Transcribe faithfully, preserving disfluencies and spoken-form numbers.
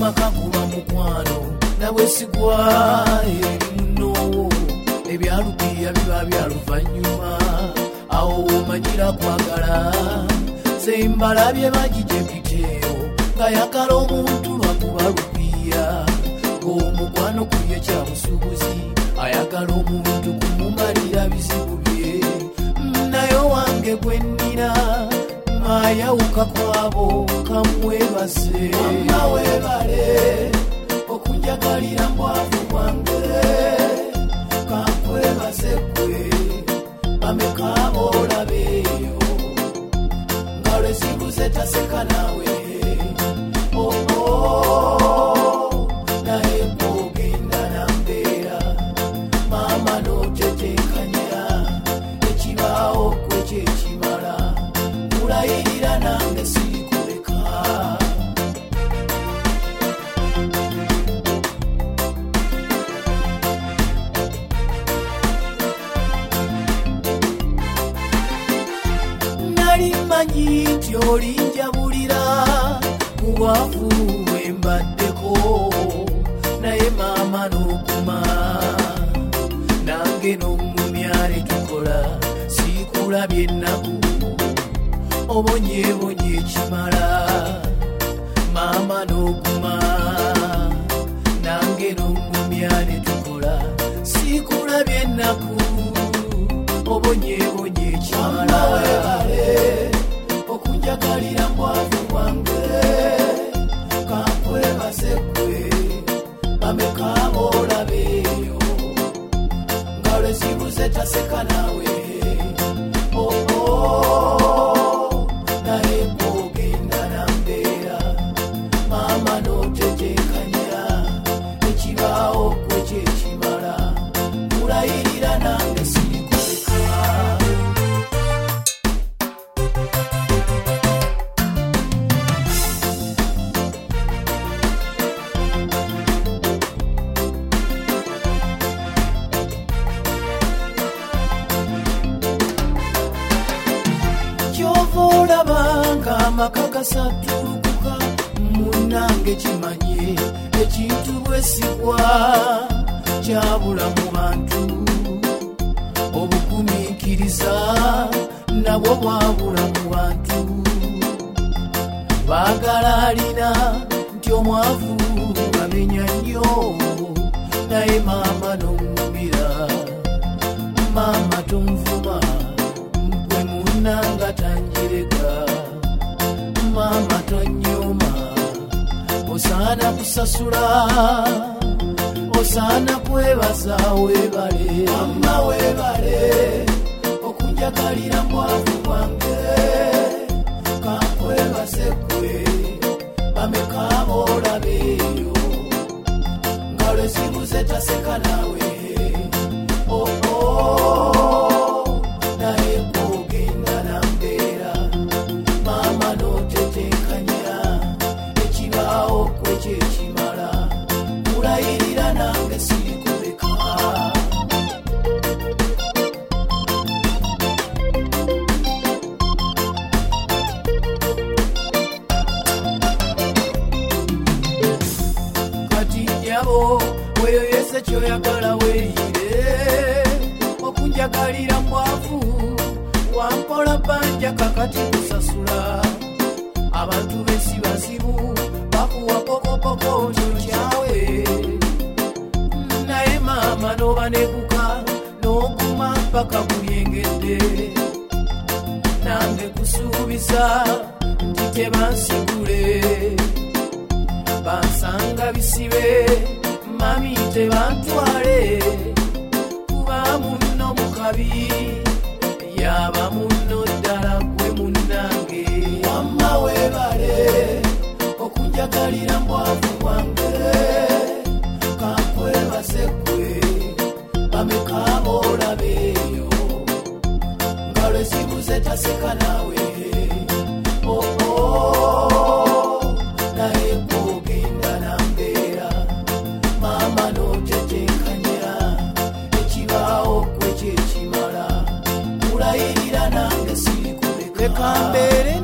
amaka kuba mukwano nawe sigwa erimuno ebyalupiya biba byaluvanyuma awo omanyira kwagala sembala bye bagije biteo nga yakala omuntu lwakuba lupiya ng'omukwano kuye kya busubuzi ayagala omuntu kumumalira bizibu bye nayo wange gwennina mayawuka kwabo kamwebase mama webale okunjagalira mbwavu bwange kakwebase kwe bamekabo olabeyo nga lwezibuze taseka nawe oh, oh, naye kugenda nambeera mama notetekanya ekibaawo kwe kyekimala kulayirira nange sirikuleka nali manyi nti olinjabulira mubwavu wembaddeko naye maama n'okuma nange n'omumya ne tukola siikulabye ennaku obonyebonye ekimala maama n'okuma nange n'omumya ne tukola siikulabye ennaku obonyebonye ekimala webale okunjagalira mbwavu bwange kakwebase kwe bamekabo olabeyo nga lwezibuze taseka nawe oh, oh, naye kugenda nambeera mama notetekanya ekibaawo kwe kyekimala kulayirira nange sirikuleka olabanga amaka gasatulukuka munange kimanye ekintu bwesigwa kyabula mu bantu obugumiikiriza nabwo bwabula mu bantu baagala alina nti omwavu bamenya nnyo naye maama n'omumira maama tonvuma nanga tanjireka mama tonyoma osana kusasula osana kwebaza webale mama webale okunjagalira mbwavu bwange kakwebase kwe bamekabo olabeyo nga lwezibuze taseka nawe oh, oh, naye kwe kyekimala kulayirira nange sirikuleka kati nyabo weyoyese kyoyagala weeyire okunjagalira mbwavu wampola banja kakati kusasula abantu bensi bazibu bakuwa pokopoko kyokyawe naye maama nobanekuka n'okuma mpaka kulyengedde nange kusuubiza nti tebansigule bansanga bisibe mami tebantwale kuba munno mukabi yaba munno ddala gwe munnange wamma webale okunjagalira mbwavu bwange kakwebase kwe bamekabo olabeyo nga lwezibuze taseka nawe oh, oh, naye kugenda nambeera maama notetekanya ekibaawo kwe kyekimala kulayirira nange sirikuleka mbeere